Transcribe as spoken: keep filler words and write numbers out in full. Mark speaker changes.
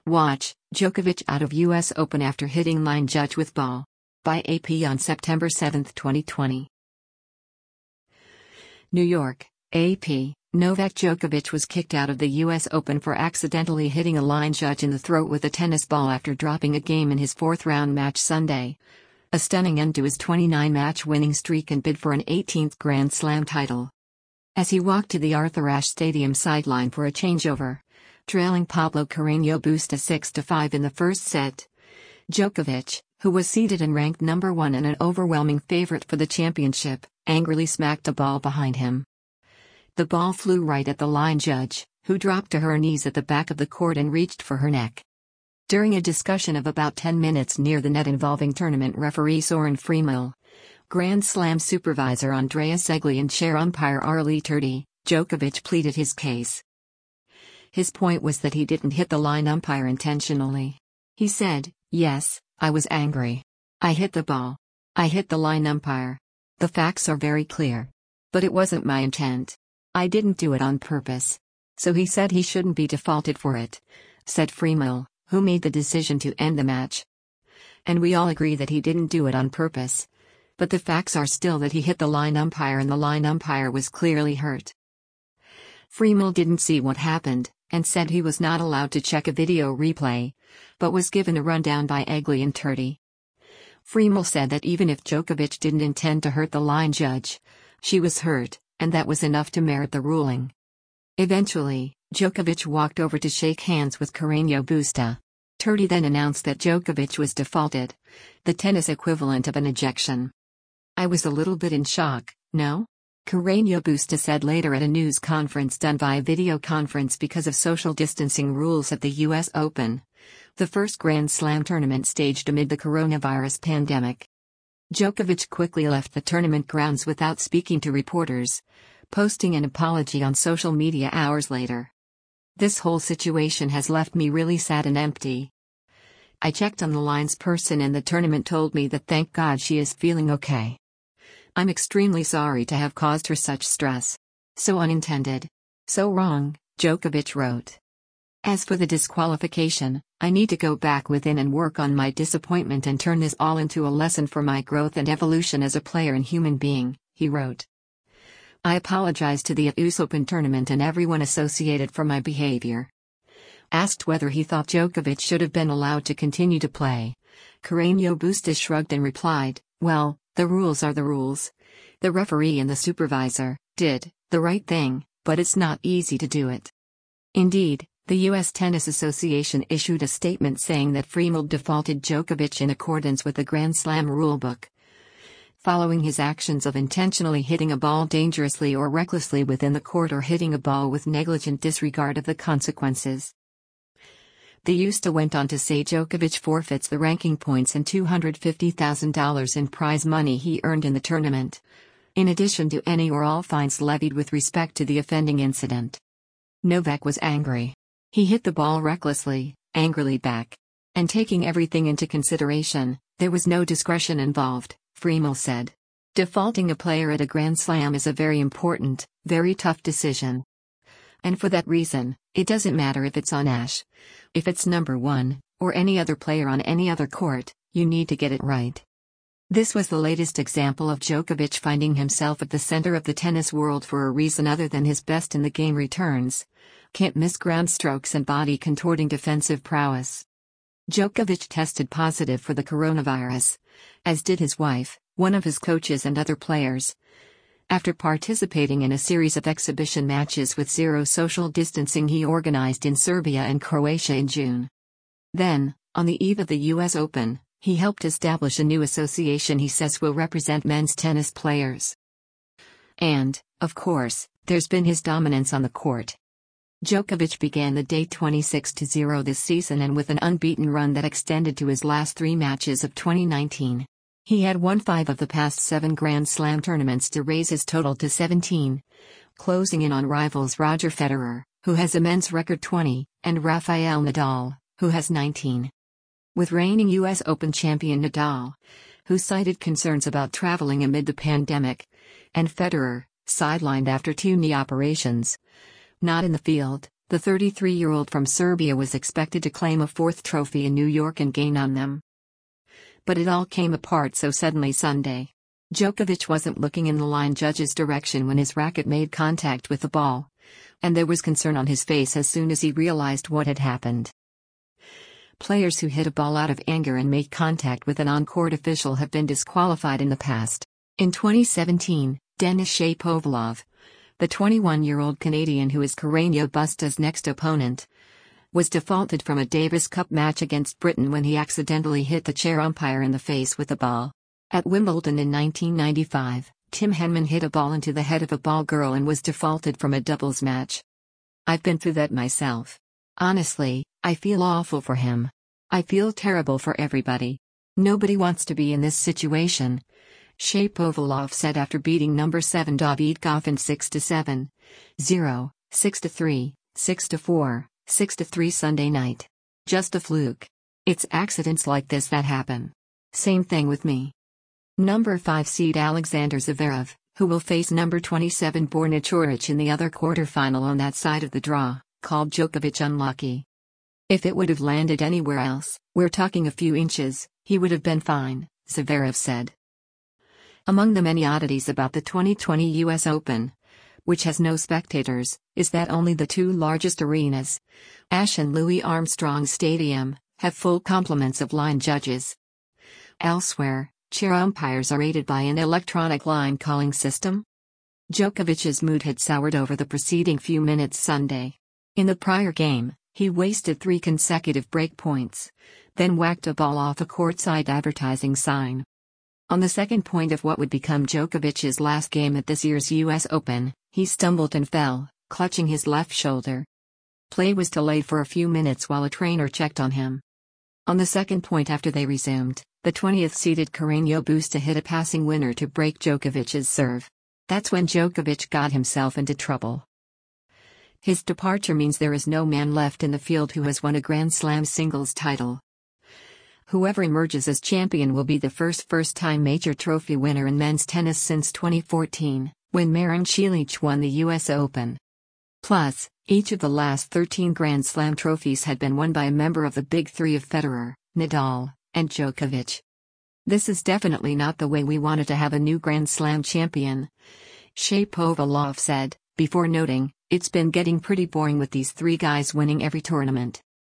Speaker 1: Watch, Djokovic out of U S Open after hitting line judge with ball. By A P on September seventh, twenty twenty. New York, A P. Novak Djokovic was kicked out of the U S Open for accidentally hitting a line judge in the throat with a tennis ball after dropping a game in his fourth-round match Sunday. A stunning end to his twenty-nine match winning streak and bid for an eighteenth Grand Slam title. As he walked to the Arthur Ashe Stadium sideline for a changeover, trailing Pablo Carreño Busta six to five in the first set, Djokovic, who was seeded and ranked number one and an overwhelming favorite for the championship, angrily smacked a ball behind him. The ball flew right at the line judge, who dropped to her knees at the back of the court and reached for her neck. During a discussion of about ten minutes near the net involving tournament referee Soren Friemel, Grand Slam supervisor Andreas Egli and chair umpire Arli Turdi, Djokovic pleaded his case. His point was that he didn't hit the line umpire intentionally. He said, "Yes, I was angry. I hit the ball. I hit the line umpire. The facts are very clear. But it wasn't my intent. I didn't do it on purpose." So he said he shouldn't be defaulted for it, said Friemel, who made the decision to end the match. And we all agree that he didn't do it on purpose. But the facts are still that he hit the line umpire and the line umpire was clearly hurt. Friemel didn't see what happened, and said he was not allowed to check a video replay, but was given a rundown by Egli and Turdi. Friemel said that even if Djokovic didn't intend to hurt the line judge, she was hurt, and that was enough to merit the ruling. Eventually, Djokovic walked over to shake hands with Carreño Busta. Turdi then announced that Djokovic was defaulted, the tennis equivalent of an ejection. "I was a little bit in shock, no?" Carreño Busta said later at a news conference done via video conference because of social distancing rules at the U S Open, the first Grand Slam tournament staged amid the coronavirus pandemic. Djokovic quickly left the tournament grounds without speaking to reporters, posting an apology on social media hours later. "This whole situation has left me really sad and empty. I checked on the lines person and the tournament told me that thank God she is feeling okay. I'm extremely sorry to have caused her such stress. So unintended. So wrong," Djokovic wrote. "As for the disqualification, I need to go back within and work on my disappointment and turn this all into a lesson for my growth and evolution as a player and human being," he wrote. "I apologize to the U S Open tournament and everyone associated for my behavior." Asked whether he thought Djokovic should have been allowed to continue to play, Carreño Busta shrugged and replied, "Well, the rules are the rules. The referee and the supervisor did the right thing, but it's not easy to do it." Indeed, the U S Tennis Association issued a statement saying that Friemel defaulted Djokovic in accordance with the Grand Slam rulebook, following his actions of intentionally hitting a ball dangerously or recklessly within the court or hitting a ball with negligent disregard of the consequences. The U S T A went on to say Djokovic forfeits the ranking points and two hundred fifty thousand dollars in prize money he earned in the tournament, in addition to any or all fines levied with respect to the offending incident. Novak was angry. He hit the ball recklessly, angrily back. And taking everything into consideration, there was no discretion involved, Friemel said. Defaulting a player at a Grand Slam is a very important, very tough decision. And for that reason, it doesn't matter if it's on Ashe. If it's number one, or any other player on any other court, you need to get it right. This was the latest example of Djokovic finding himself at the center of the tennis world for a reason other than his best in the game returns. Can't miss ground strokes and body contorting defensive prowess. Djokovic tested positive for the coronavirus, as did his wife, one of his coaches and other players, after participating in a series of exhibition matches with zero social distancing he organized in Serbia and Croatia in June. Then, on the eve of the U S Open, he helped establish a new association he says will represent men's tennis players. And, of course, there's been his dominance on the court. Djokovic began the day twenty-six to zero this season and with an unbeaten run that extended to his last three matches of twenty nineteen. He had won five of the past seven Grand Slam tournaments to raise his total to seventeen, closing in on rivals Roger Federer, who has a men's record twenty, and Rafael Nadal, who has nineteen. With reigning U S Open champion Nadal, who cited concerns about traveling amid the pandemic, and Federer, sidelined after two knee operations, not in the field, The thirty-three-year-old from Serbia was expected to claim a fourth trophy in New York and gain on them. But it all came apart so suddenly Sunday. Djokovic wasn't looking in the line judge's direction when his racket made contact with the ball, and there was concern on his face as soon as he realized what had happened. Players who hit a ball out of anger and make contact with an on-court official have been disqualified in the past. In twenty seventeen, Denis Shapovalov, the twenty-one-year-old Canadian who is Carreño Busta's next opponent, was defaulted from a Davis Cup match against Britain when he accidentally hit the chair umpire in the face with a ball. At Wimbledon in nineteen ninety-five, Tim Henman hit a ball into the head of a ball girl and was defaulted from a doubles match. I've been through that myself. Honestly, I feel awful for him. I feel terrible for everybody. Nobody wants to be in this situation, Shapovalov said after beating number seven David Goffin six to seven, zero, six to three, six to four, six to three Sunday night. Just a fluke. It's accidents like this that happen. Same thing with me. Number five seed Alexander Zverev, who will face number twenty-seven Borna Coric in the other quarterfinal on that side of the draw, called Djokovic unlucky. If it would have landed anywhere else, we're talking a few inches, he would have been fine, Zverev said. Among the many oddities about the twenty twenty U S Open, which has no spectators, is that only the two largest arenas, Ashe and Louis Armstrong Stadium, have full complements of line judges. Elsewhere, chair umpires are aided by an electronic line calling system. Djokovic's mood had soured over the preceding few minutes Sunday. In the prior game, he wasted three consecutive break points, then whacked a ball off a courtside advertising sign. On the second point of what would become Djokovic's last game at this year's U S Open, he stumbled and fell, clutching his left shoulder. Play was delayed for a few minutes while a trainer checked on him. On the second point after they resumed, the twentieth-seeded Carreño Busta hit a passing winner to break Djokovic's serve. That's when Djokovic got himself into trouble. His departure means there is no man left in the field who has won a Grand Slam singles title. Whoever emerges as champion will be the first first-time major trophy winner in men's tennis since twenty fourteen, when Marin Cilic won the U S Open. Plus, each of the last thirteen Grand Slam trophies had been won by a member of the Big Three of Federer, Nadal, and Djokovic. This is definitely not the way we wanted to have a new Grand Slam champion, Shapovalov said, before noting, it's been getting pretty boring with these three guys winning every tournament.